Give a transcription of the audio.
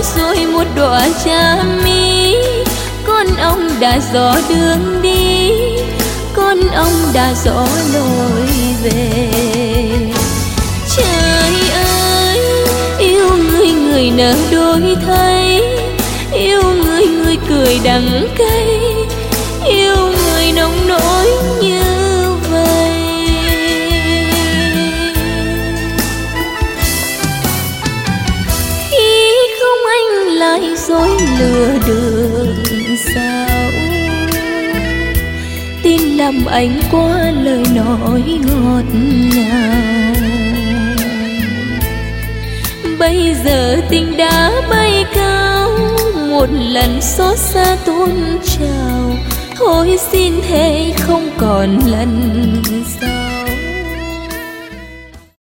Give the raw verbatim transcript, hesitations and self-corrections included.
rồi một đóa cha mi. Con ông đã rõ đường đi, con ông đã rõ lối về. Trời ơi, yêu người người nở đôi thay, yêu người người cười đắng cay, yêu người nồng nỗi như vậy. Khi không anh lại dối lừa được sao, tin lầm anh qua lời nói ngọt ngào. Bây giờ tình đã bay cao, một lần xót xa tuôn trào. Thôi xin thề không còn lần sau.